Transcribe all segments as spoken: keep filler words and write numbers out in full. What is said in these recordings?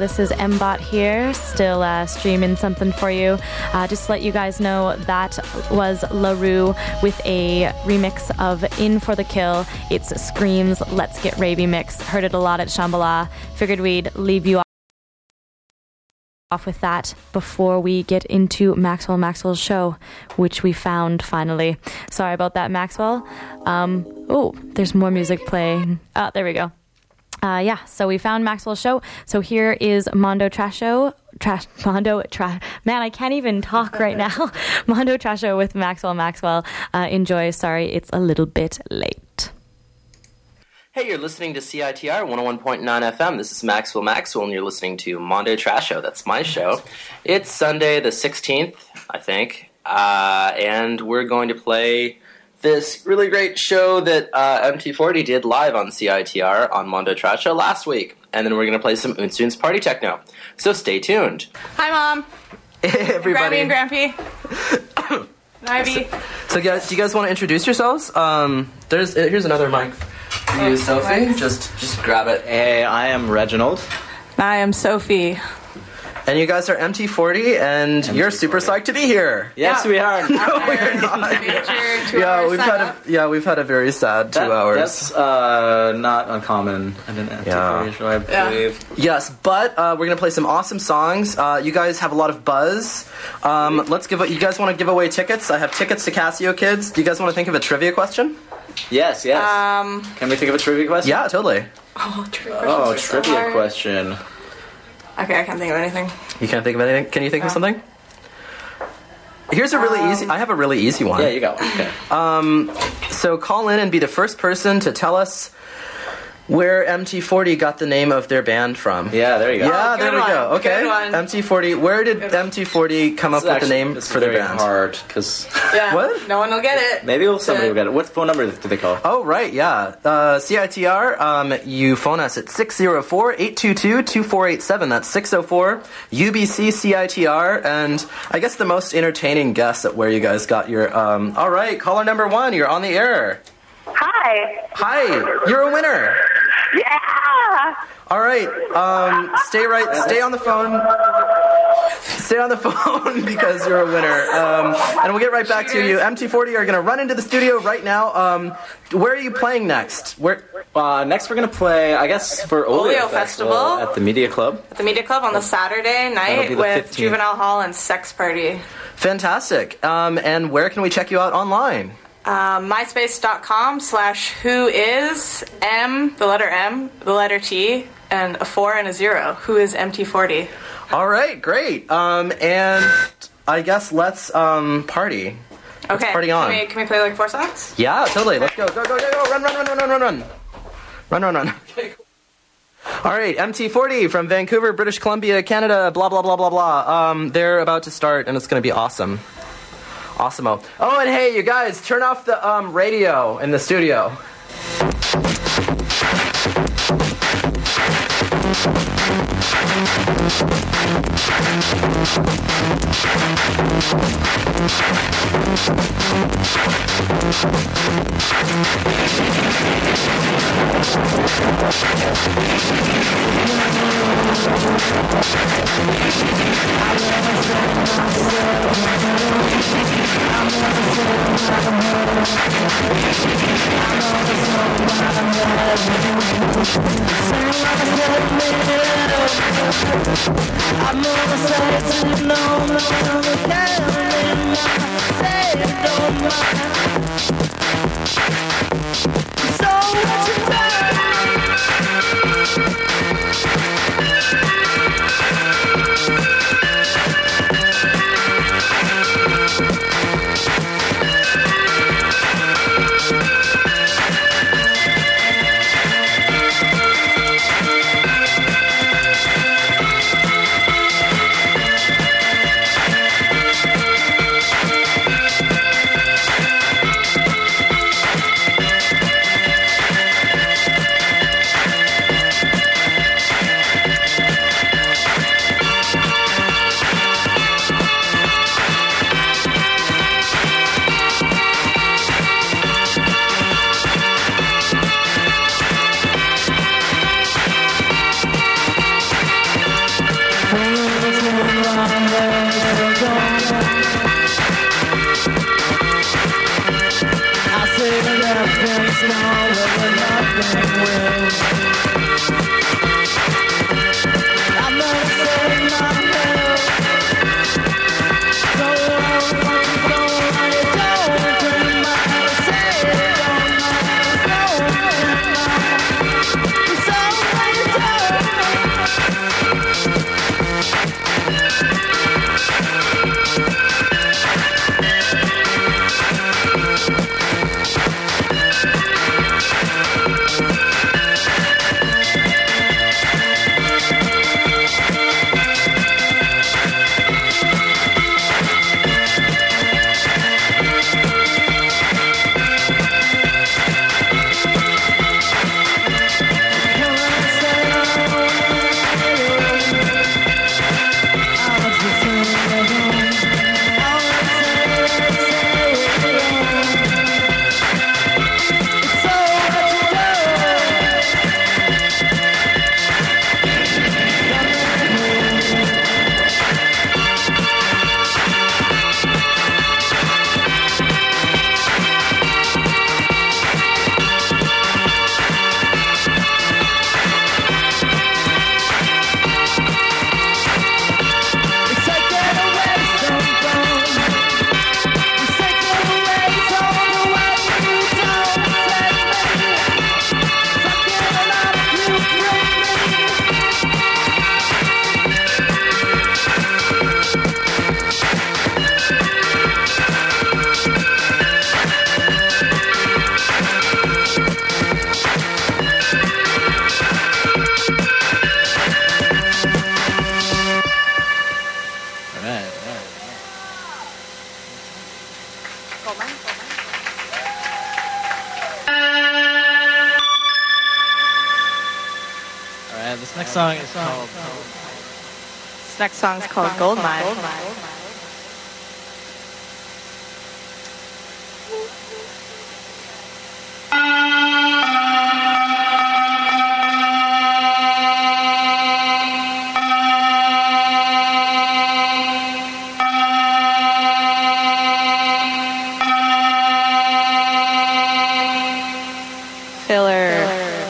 This is M-Bot here, still uh, streaming something for you. Uh, just to let you guys know, that was LaRue with a remix of In for the Kill. It's Scream's Let's Get Ravey mix. Heard it a lot at Shambhala. Figured we'd leave you off with that before we get into Maxwell Maxwell's show, which we found finally. Sorry about that, Maxwell. Um, oh, there's more music playing. Oh, there we go. Uh, yeah, so we found Maxwell's show. So here is Mondo Trasho. Trash, Mondo Trash. Man, I can't even talk right now. Mondo Trasho with Maxwell Maxwell. Uh, enjoy. Sorry, it's a little bit late. Hey, you're listening to C I T R one oh one point nine F M. This is Maxwell Maxwell, and you're listening to Mondo Trasho. That's my show. It's Sunday the sixteenth, I think, uh, and we're going to play this really great show that uh, M T forty did live on C I T R on Mondo Trasho last week. And then we're going to play some Unsoon's Party Techno. So stay tuned. Hi, Mom. Hey, everybody. Grammy and Grampy. Ivy. So, so guys, do you guys want to introduce yourselves? Um, there's uh, Here's another mic for you, Sophie. Mike. Just, just grab it. Hey, I am Reginald. I am Sophie. And you guys are M T forty, and you're super psyched to be here. Yes, Yeah. we are. No, we're not. Yeah, we've had a, yeah, we've had a very sad two That- hours. That's uh, not uncommon in an M T forty Yeah. show, I Yeah. believe. Yes, but uh, we're gonna play some awesome songs. Uh, you guys have a lot of buzz. Um, let's give. You guys want to give away tickets? I have tickets to Casio Kids. Do you guys want to think of a trivia question? Yes, yes. Um. Can we think of a trivia question? Yeah, totally. Oh, trivia Oh, questions are so trivia hard. question. Okay, I can't think of anything. You can't think of anything. Can you think of No. something? Here's a really Um, easy. I have a really easy one. Yeah, you got one. Okay. Um, so call in and be the first person to tell us where M T forty got the name of their band from. Yeah, there you go. Yeah, Oh, there good we one. go. Okay, Good one. M T forty. Where did Good. M T forty come up This is with the actually- name this is for their very band? hard, because Yeah. What? No one will get it. maybe we'll, somebody will So- get it. What phone number do they call? Oh, right, yeah. Uh, C I T R, um, you phone us at six oh four, eight two two, two four eight seven. That's six oh four, U B C C I T R. And I guess the most entertaining guess at where you guys got your... Um, all right, caller number one, you're on the air. Hi. Hi, you're a winner. Yeah. All right, um, stay right, stay on the phone. Stay on the phone because you're a winner. Um, and we'll get right back to you. M T forty are going to run into the studio right now. Um, where are you playing next? Where? Uh, next we're going to play, I guess, for Oleo, Oleo Festival. at the Media Club. At the Media Club on the Saturday That'll night be the with fifteenth. Juvenile Hall and Sex Party. Fantastic. Um, and where can we check you out online? Um, MySpace.com slash who is M, the letter M, the letter T, and a four and a zero. Who is M T forty? All right, great. Um, and I guess let's um, party. Let's Okay. party on. Can we, can we play like four songs? Yeah, totally. Let's go. Go, go, go, go. Run, run, run, run, run, run, run. Run, run, run. All right, M T forty from Vancouver, British Columbia, Canada, blah, blah, blah, blah, blah. Um, they're about to start, and it's going to be awesome. Awesome-o. Oh, and hey, you guys, turn off the um, radio in the studio. This next song is called. This next song is called Goldmine. Filler.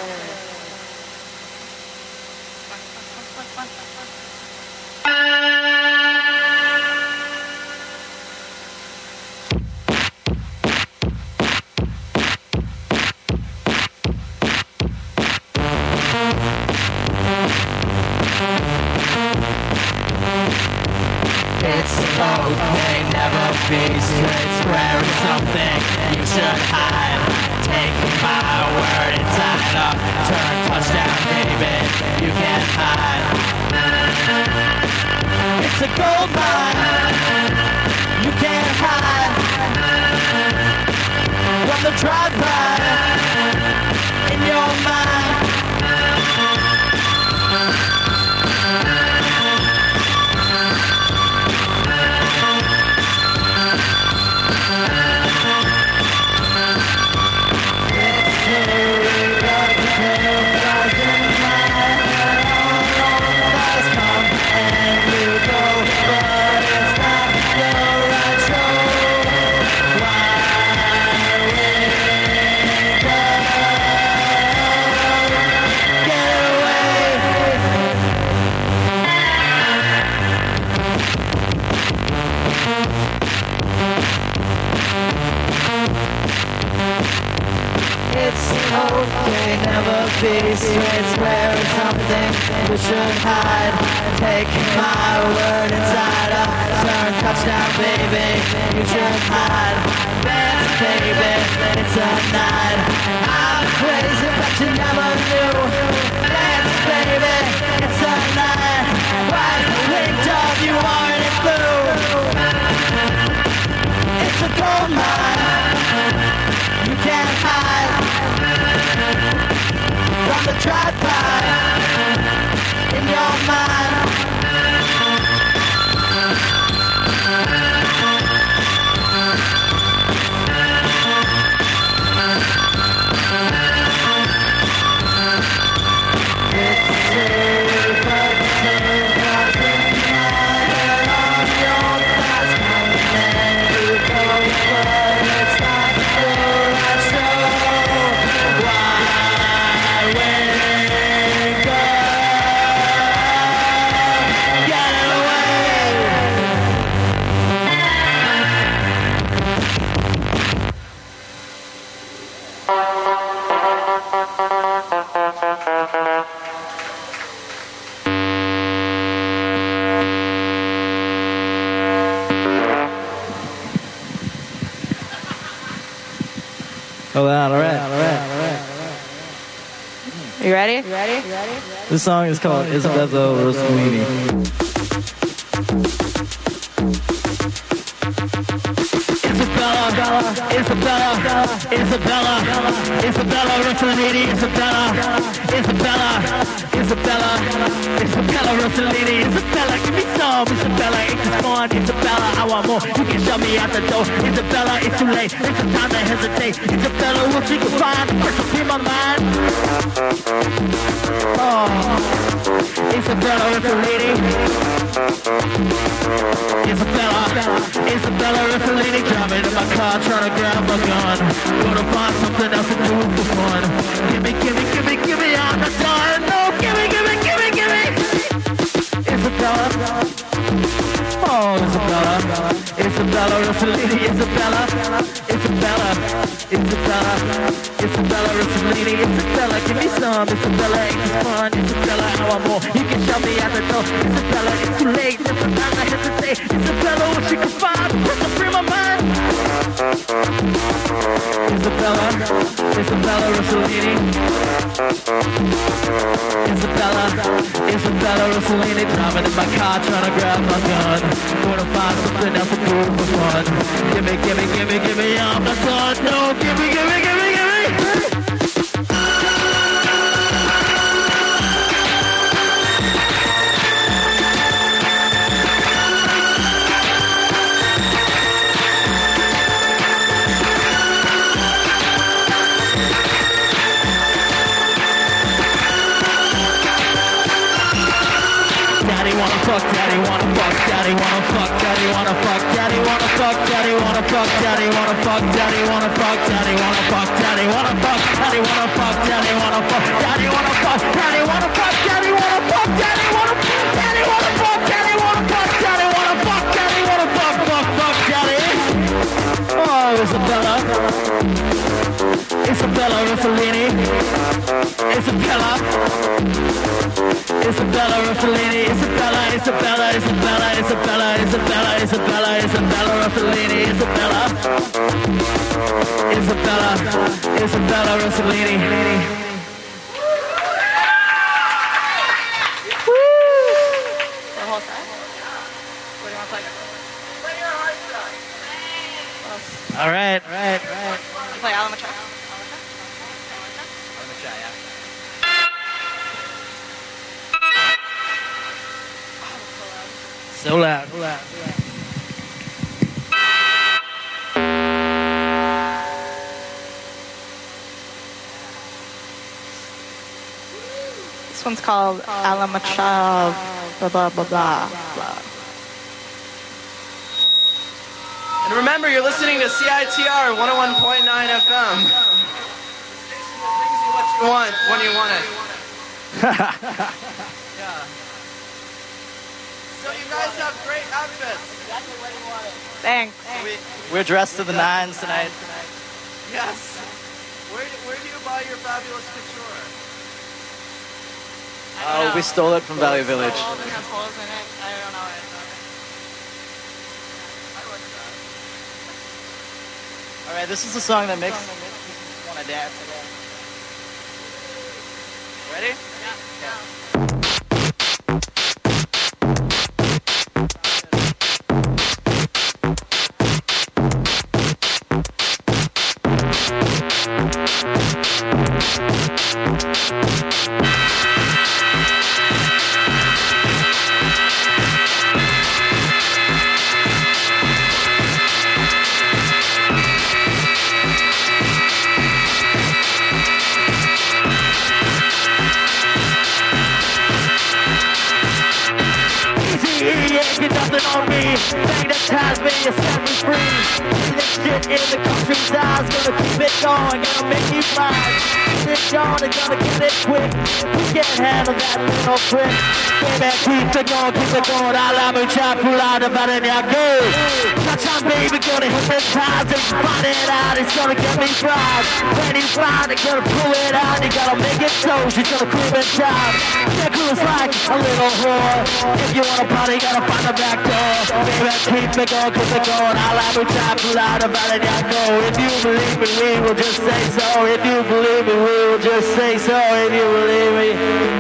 It's okay, never be straight square is something you should hide. Take my word inside up, turn touchdown, baby, you can't hide. It's a gold mine, you can't hide. From the drive-by in your mind. Okay, never be straight square is something we should hide. Take my word inside up, turn touchdown, baby, you should hide. Dance, baby, it's a night. I'm crazy, but you never knew. Dance, baby, it's a night. White linked up, you aren't blue. It's a gold mine, you can't hide. From the drive-by in your mind. It's safe, but safe doesn't matter on your Oh, wow, all right, all right, all right. You ready? You ready? You ready? This song is called Isabella Rossellini. Isabella, Isabella, Isabella, Isabella Rossellini, Isabella, Isabella, Isabella, Isabella Rossellini, Isabella, give me some, Isabella, it's just fun, Isabella, I want more, you can shove me out the door, Isabella, it's too late, it's the time to hesitate, Isabella, what you can find, first up in my mind, oh, Isabella Rossellini, Isabella, Isabella Rossellini, driving in my car, trying to grab my gun. Gonna find something else to do for fun. Give me, give me, give me, give me, I'm not done. No, give me, give me, give me, give me. Isabella. Oh, Isabella. Isabella Rossellini, Isabella. Isabella. Isabella. Isabella Rossellini, Isabella. Give me some, Isabella. It's fun, Isabella. I want more. You can shove me out the door. Isabella, it's too late. Just the time I hesitate. Isabella, what you can find. What's up in my mind? Isabella, Isabella Rossellini. Isabella, Isabella Rossellini. Driving in my car, trying to grab my gun. Wanna find something else to do for fun. Give me, give me, give me, give me, I'm not done. No, give me, give me, give me, give me. Fuck, daddy wanna fuck, daddy wanna fuck, daddy wanna fuck, daddy wanna fuck, daddy wanna fuck, daddy wanna fuck, daddy wanna fuck, daddy wanna fuck, daddy wanna fuck, daddy wanna fuck, daddy wanna fuck, daddy wanna fuck, daddy wanna fuck, daddy wanna fuck, daddy wanna fuck, daddy wanna fuck, daddy wanna fuck, daddy wanna fuck, daddy wanna fuck, fuck, fuck, daddy. Oh, Isabella, Isabella Rossellini, Isabella. Isabella Rossellini, Isabella, Isabella, Isabella, Isabella, Isabella, Isabella, Isabella Rossellini, Isabella, Isabella, Isabella Rossellini. Woo! The whole side? What do you want to play? Play your heart side. All right, all right, all right. Play Alamacha. So loud, so loud, so loud. This one's called Alamacha. Blah blah blah blah blah. And remember, you're listening to C I T R one oh one point nine F M. What you want when you want it. Yeah. So you guys have great outfits. Exactly what you wanted. Thanks. We, we're dressed to the nines tonight. Yes. Where do, where do you buy your fabulous couture? Oh, we stole it from Value Village. It has holes in it. I don't know it. All right, this is the song that makes you want to dance. Ready? Yeah. Yeah. On me, magnetize me, you set me free. This shit in the country's eyes, gonna keep it going, gonna make you mine. It's gone, it's gonna get it quick. We can't handle that little prick. Baby, keep it going, keep it going. I love you, chop, pull out about it, now go. Touch on baby, gonna hypnotize and find it out. It's gonna get me fried. When he's fine, it's gonna pull it out. You gotta make it so, she's gonna creep in time. That girl's like a little whore. If you wanna party, gotta find the back door. baby, keep it going, keep it going. I'll have a time to lie about it, I know. If you believe me, we will just say so. If you believe me, we will just say so. If you believe me.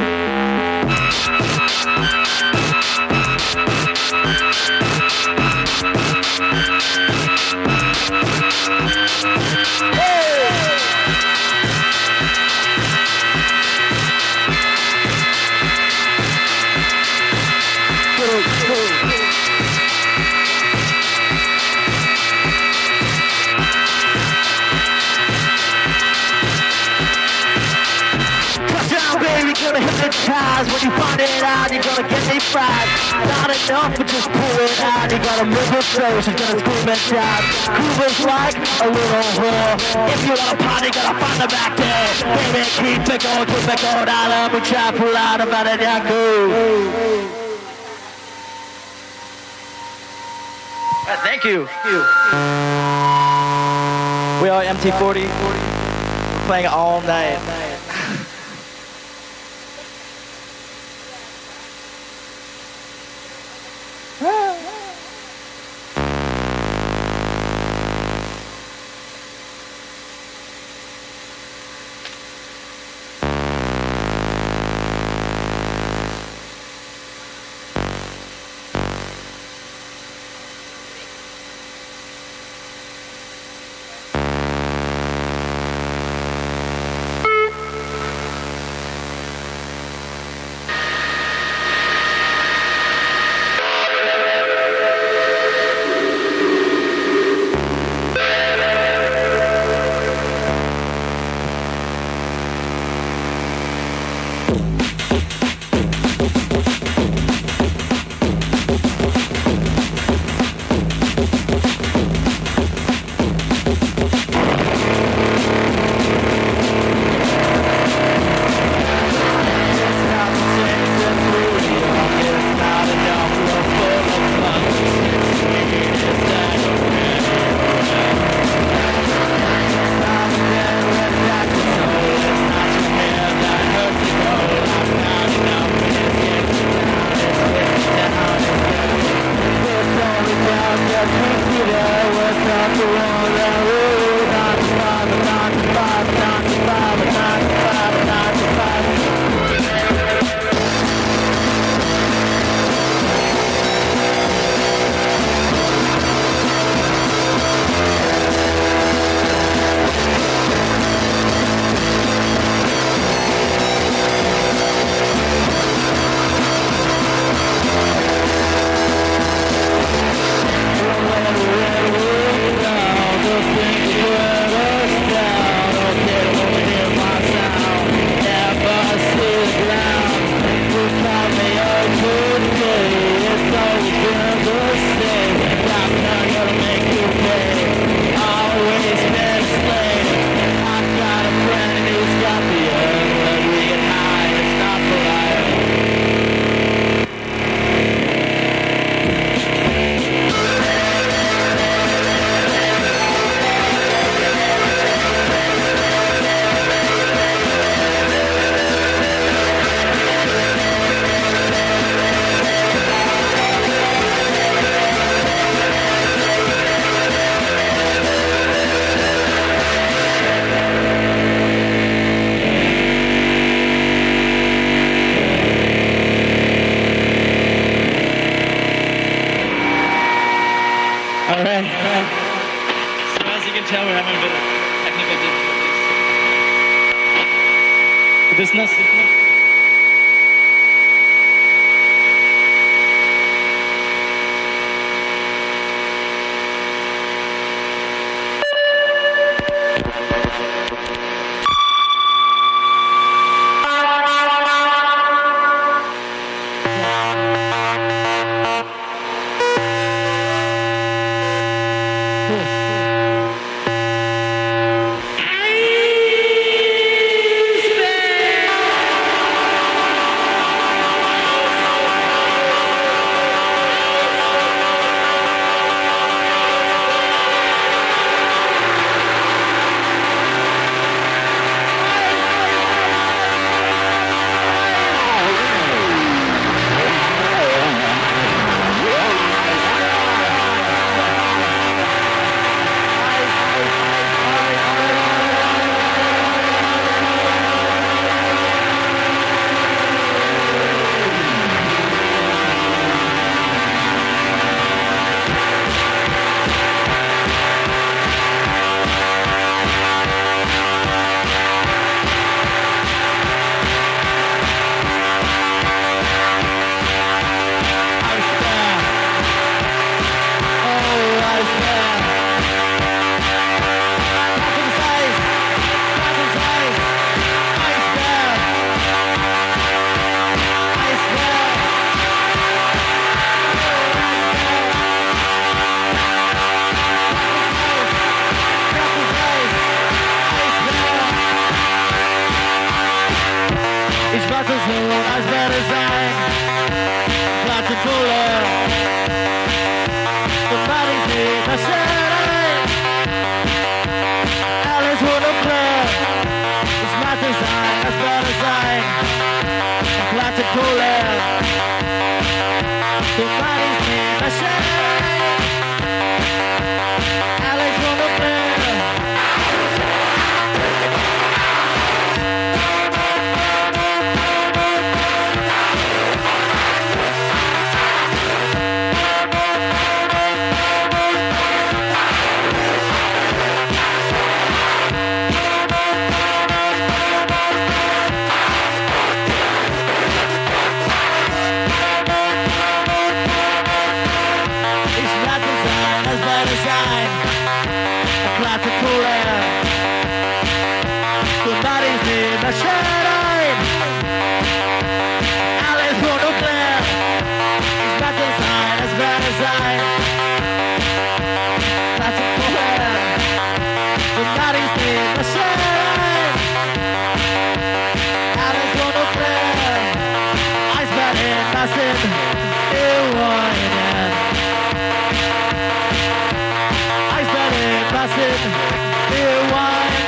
Gonna hypnotize. When you find it out, you're gonna get me fried. Not enough, but just pull it out. You gotta move her through, she's gonna scream and shout. Cuba's like a little whore. If you want a party, gotta find her back there. Baby, keep it going, keep it going. I love you, try pull out about it, yeah, go. Right, thank you. Thank you. We are M T forty. We're playing all night. Business. Hey! It's not design, that's by design. A classical air. Somebody's in the shine. Alice won't clear. It's not design, that's by design. Classical air. Somebody's in the shine. Alice won't clear. Ice burning, nothing. New wine. Massive new wine.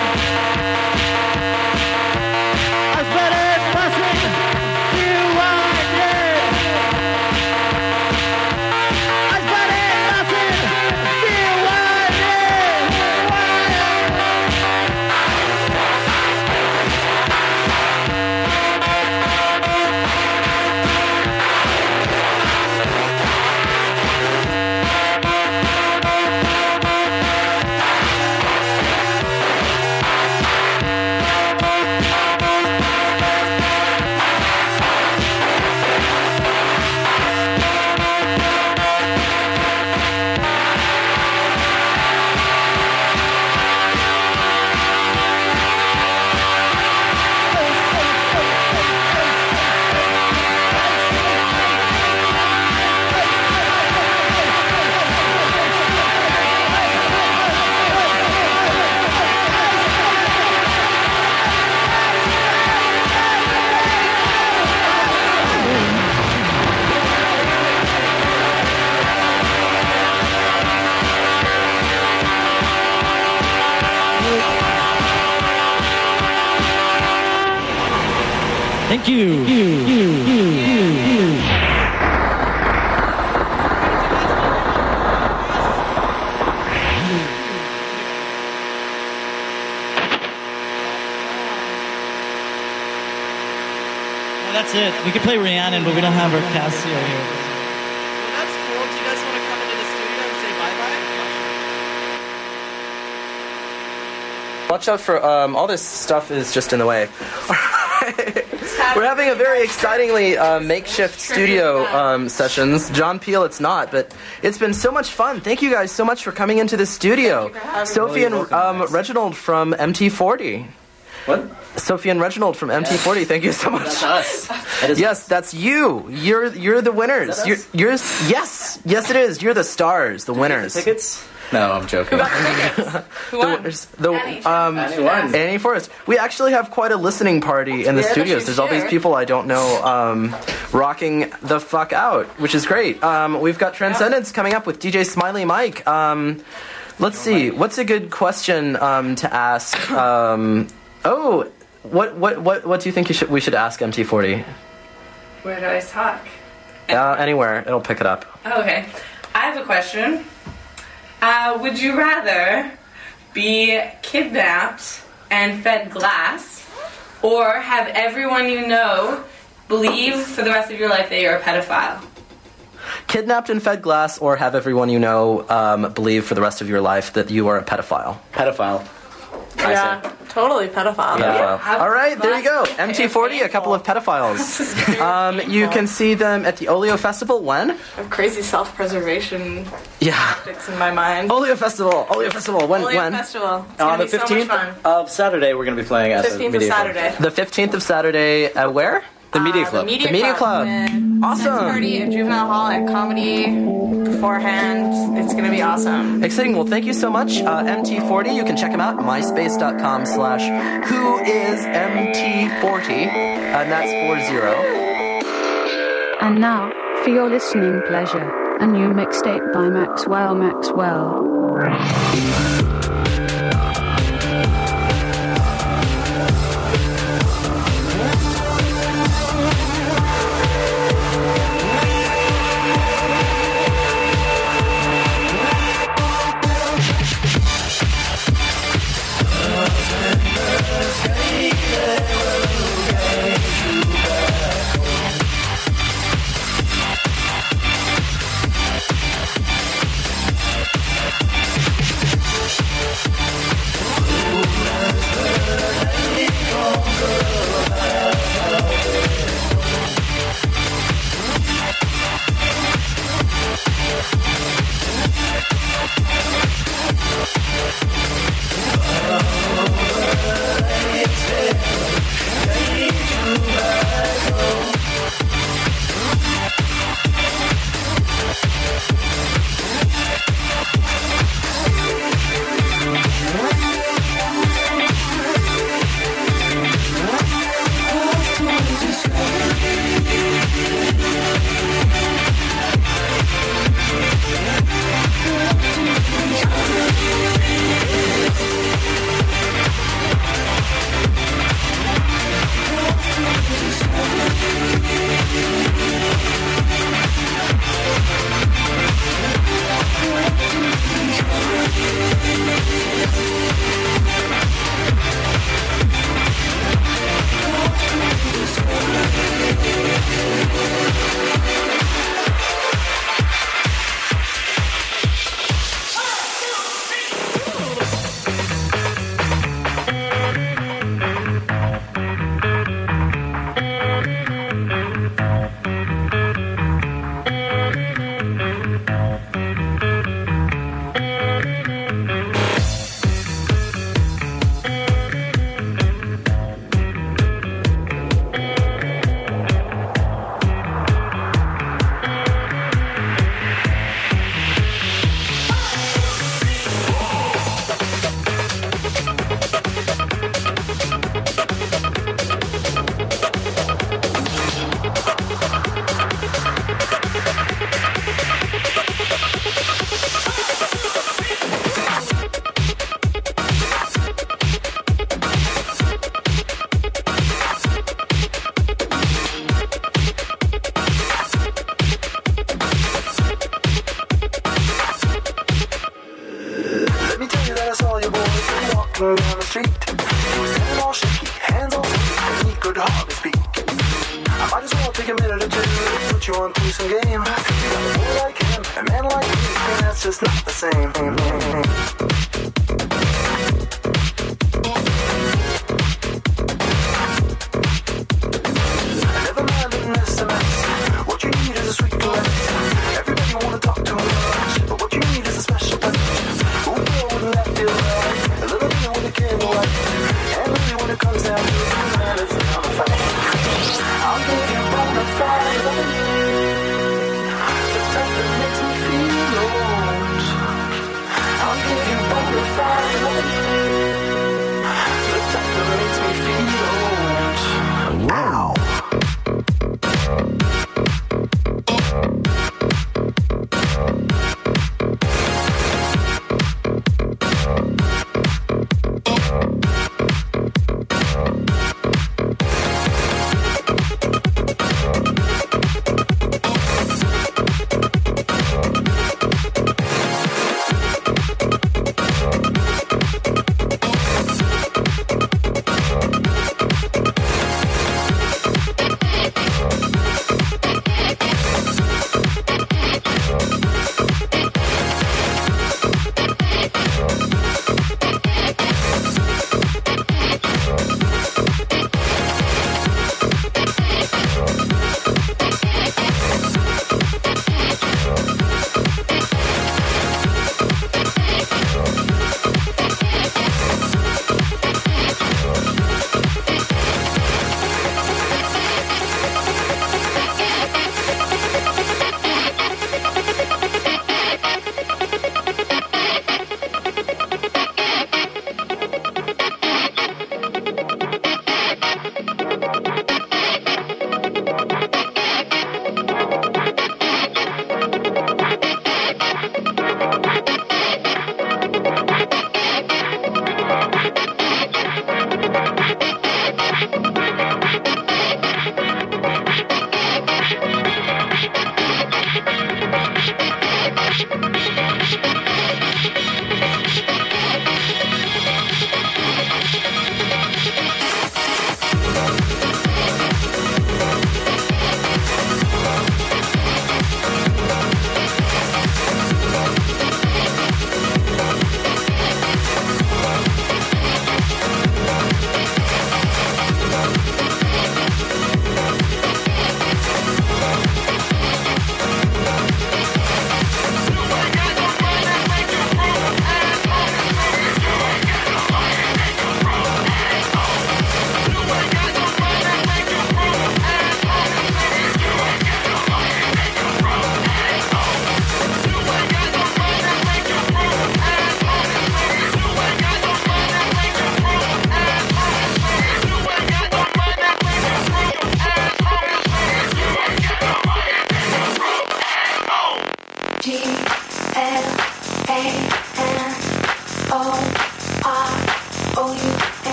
I've been in massive new wine. I've been in massive new Thank you. Thank you. You, you, you, you. Well, that's it. We could play Rhiannon, but we don't have our Casio here. Well, that's cool. Do you guys want to come into the studio and say bye-bye? Watch out for um, all this stuff is just in the way. We're having a very excitingly uh, makeshift studio um, sessions. John Peel, it's not, but it's been so much fun. Thank you guys so much for coming into the studio. Sophie and um, Reginald from M T forty. What? Sophie and Reginald from M T forty. Thank you so much. That's us. That is yes, that's you. You're you're the winners. You're, you're yes, yes it is. You're the stars, the winners. The tickets? No, I'm joking. Who got the tickets? Who The won? winners. The Annie. um Annie won. Annie Forrest. We actually have quite a listening party in the Yeah, studios. she's There's all these here. people I don't know um, rocking the fuck out, which is great. Um, we've got Transcendence coming up with D J Smiley Mike. Um, let's see. What's a good question um, to ask? Um, oh, what what what what do you think you should we should ask M T forty? Where do I talk? Uh, anywhere, it'll pick it up. Oh, okay. I have a question. Uh, would you rather be kidnapped and fed glass, or have everyone you know believe for the rest of your life that you're a pedophile? Kidnapped and fed glass, or have everyone you know um, believe for the rest of your life that you are a pedophile. Pedophile. I Yeah, say. totally pedophile. Pedophile. Yeah. All right, there you go. M T forty, a couple of pedophiles. Um, you can see them at the Oleo Festival. When? I have crazy self-preservation Yeah. fix in my mind. Oleo Festival. Oleo Festival. When? Oleo when? Festival. It's On gonna the be so much fifteenth fun. of Saturday, we're going to be playing at the fifteenth of Media Club. Saturday. The fifteenth of Saturday. Uh, where? The Media Uh, Club. The Media, The Media Club. With Awesome. Sex party at Juvenile Hall and comedy beforehand. It's gonna be awesome. Exciting. Well, thank you so much. Uh, M T forty. You can check them out. myspace.com slash who is M T forty. And that's four zero. And now, for your listening pleasure, a new mixtape by Maxwell Maxwell. street. He was standing all shaky, hands all shaky, and he could hardly speak. I might as well take a minute or two to put you on through some game. You got a boy like him, a man like me, and that's just not the same. Never mind an S M S. What you need is a sweet caress. Everybody wanna talk too much, but what you need is a special touch. Ooh, girl, wouldn't that feel right? A little bit with a candlelight. And really when it comes down to it, man, it's not a fight. I'll give you bona fide loving, the type that makes me feel old. I'll give you bona fide loving, the type that makes me feel old. Ow!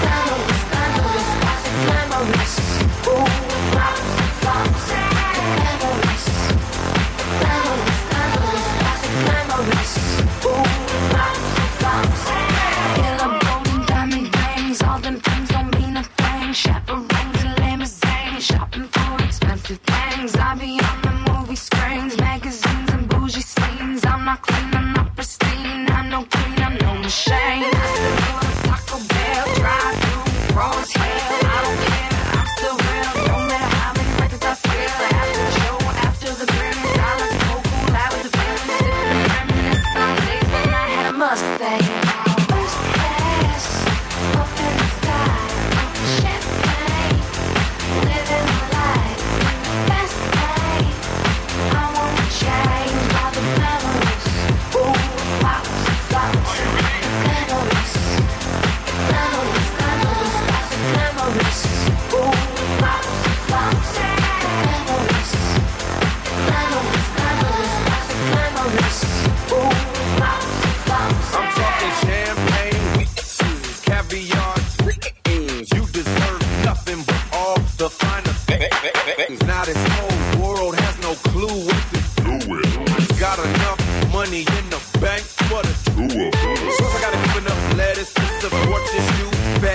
Ooh,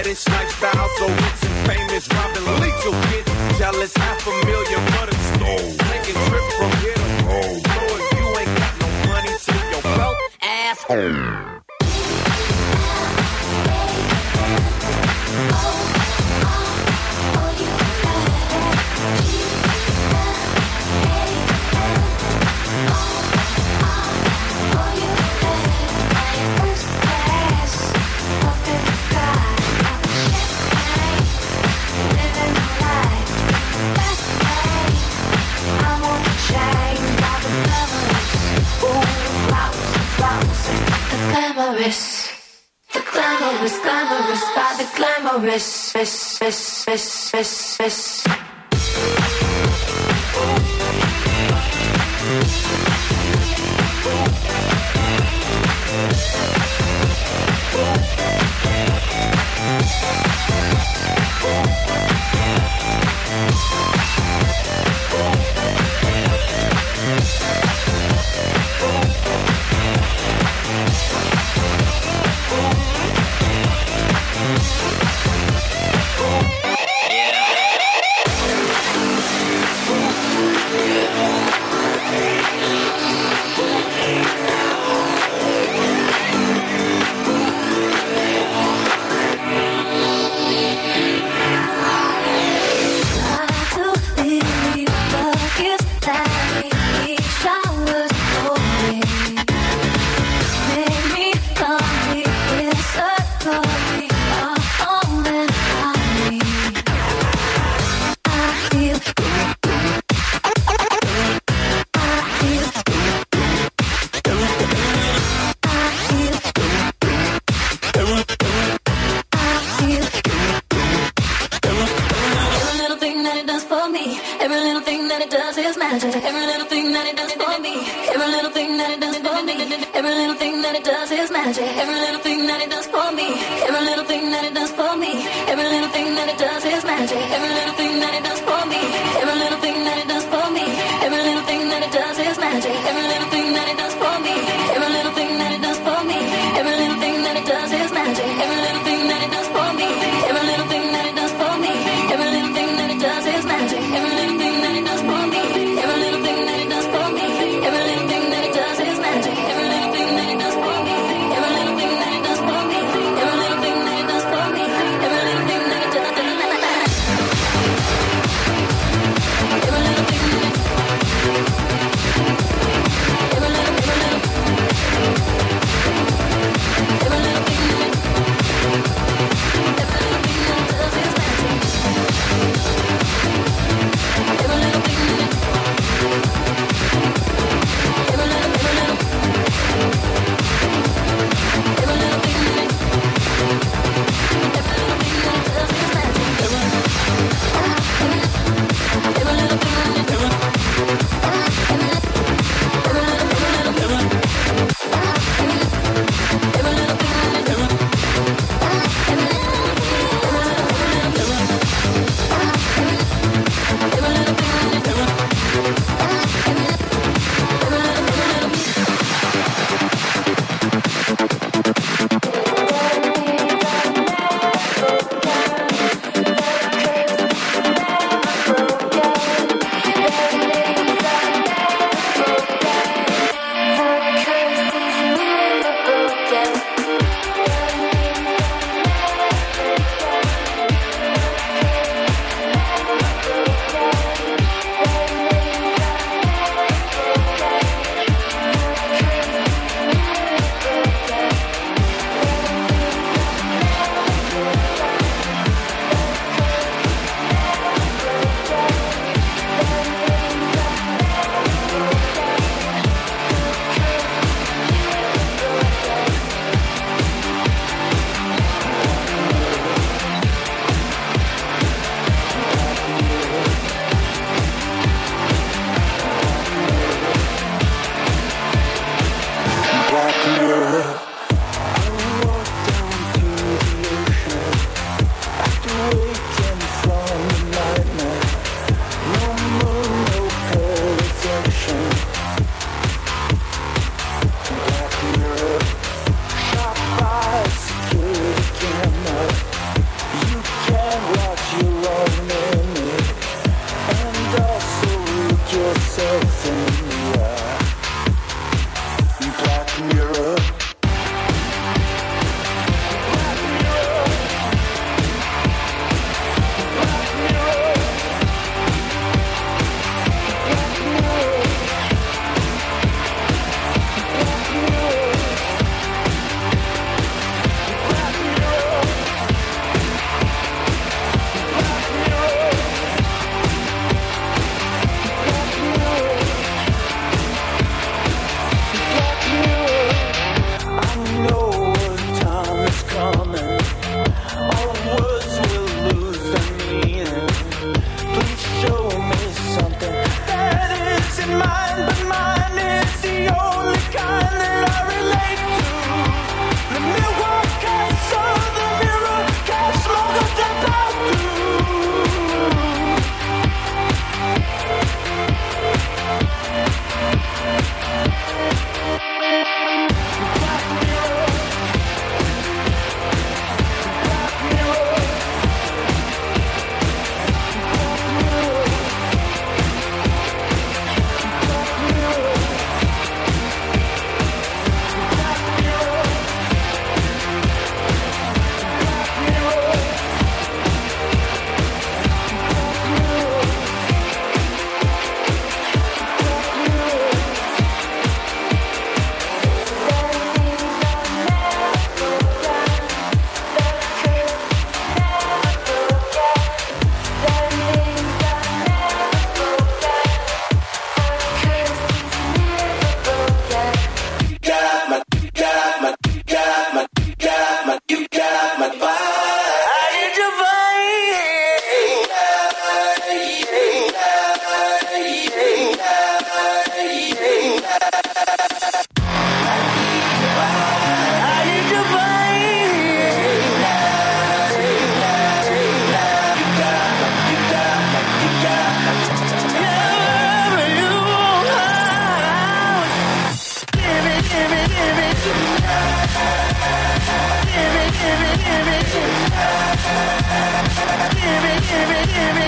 lavish lifestyle, so rich and famous, robbing lethal get jealous, half a million for the stole. Taking trips from here to home. So if you ain't got no money, take your broke ass home. The glamorous, glamorous, by the glamorous, this, this, this, this, this.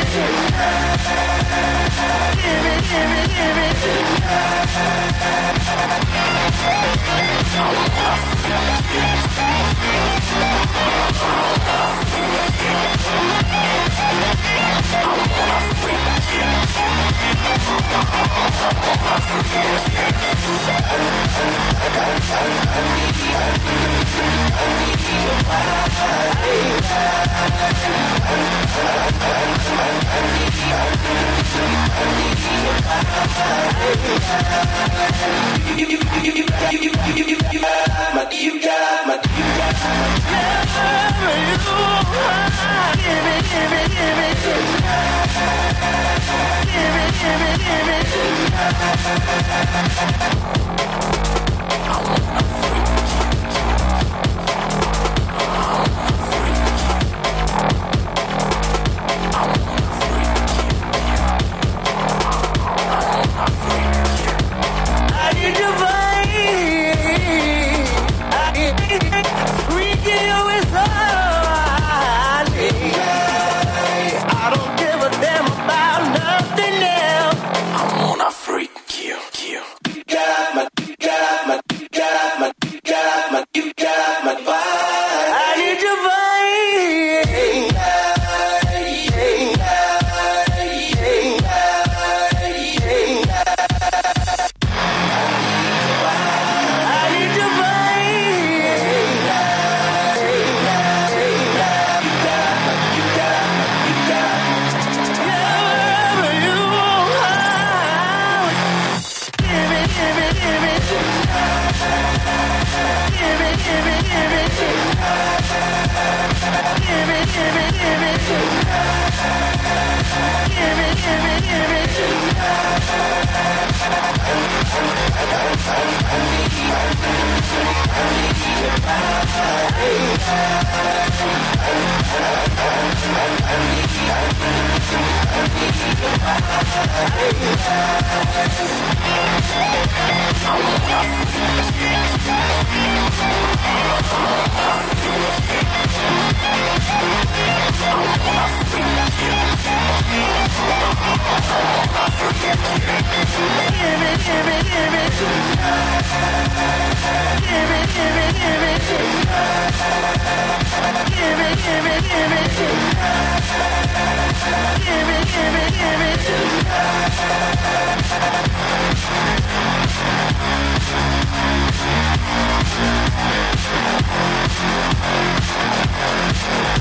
Give